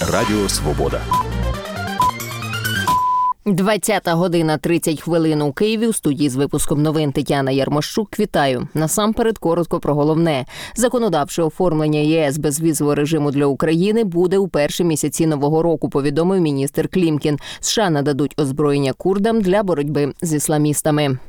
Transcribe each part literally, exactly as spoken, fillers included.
Радіо Свобода. двадцята година тридцять хвилин у Києві. У студії з випуском новин Тетяна Ярмощук. Вітаю. Насамперед коротко про головне. Законодавче оформлення ЄС безвізового режиму для України буде у перші місяці нового року, повідомив міністр Клімкін. США нададуть озброєння курдам для боротьби з ісламістами.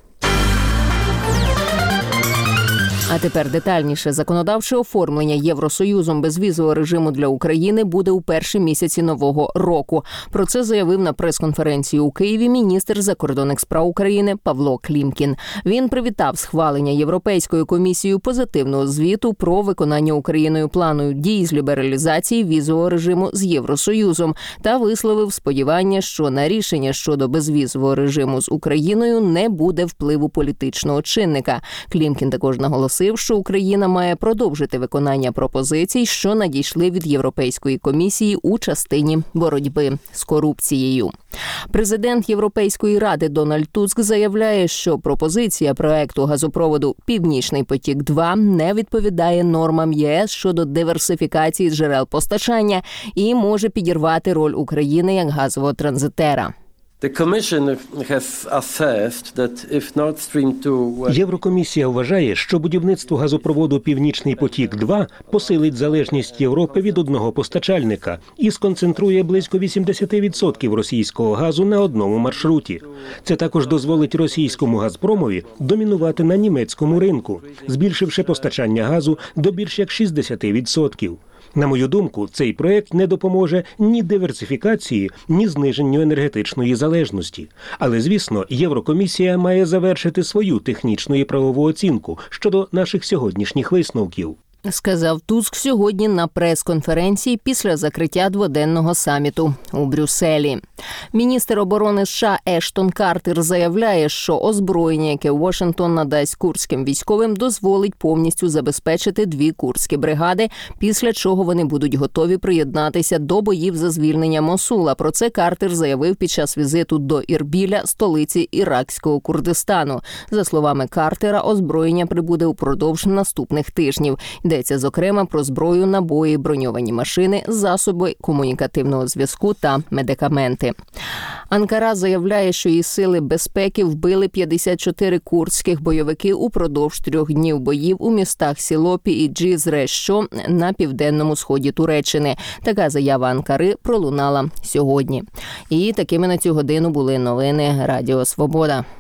А тепер детальніше. Законодавче оформлення Євросоюзом безвізового режиму для України буде у перші місяці нового року. Про це заявив на прес-конференції у Києві міністр закордонних справ України Павло Клімкін. Він привітав схвалення Європейською комісією позитивного звіту про виконання Україною плану дій з лібералізації візового режиму з Євросоюзом та висловив сподівання, що на рішення щодо безвізового режиму з Україною не буде впливу політичного чинника. Клімкін також наголосив, що Україна має продовжити виконання пропозицій, що надійшли від Європейської комісії у частині боротьби з корупцією. Президент Європейської ради Дональд Туск заявляє, що пропозиція проекту газопроводу «Північний потік-два» не відповідає нормам ЄС щодо диверсифікації джерел постачання і може підірвати роль України як газового транзитера. Єврокомісія вважає, що будівництво газопроводу «Північний потік-два» посилить залежність Європи від одного постачальника і сконцентрує близько вісімдесят відсотків російського газу на одному маршруті. Це також дозволить російському «Газпромові» домінувати на німецькому ринку, збільшивши постачання газу до більш як шістдесят відсотків. На мою думку, цей проект не допоможе ні диверсифікації, ні зниженню енергетичної залежності. Але, звісно, Єврокомісія має завершити свою технічну і правову оцінку щодо наших сьогоднішніх висновків. Сказав Туск сьогодні на прес-конференції після закриття дводенного саміту у Брюсселі. Міністр оборони США Ештон Картер заявляє, що озброєння, яке Вашингтон надасть курдським військовим, дозволить повністю забезпечити дві курдські бригади, після чого вони будуть готові приєднатися до боїв за звільнення Мосула. Про це Картер заявив під час візиту до Ірбіля, столиці іракського Курдистану. За словами Картера, озброєння прибуде упродовж наступних тижнів. Йдеться, зокрема, про зброю, набої, броньовані машини, засоби комунікативного зв'язку та медикаменти. Анкара заявляє, що її сили безпеки вбили п'ятдесят чотири курдських бойовики упродовж трьох днів боїв у містах Сілопі і Джізре, що на південному сході Туреччини. Така заява Анкари пролунала сьогодні. І такими на цю годину були новини Радіо Свобода.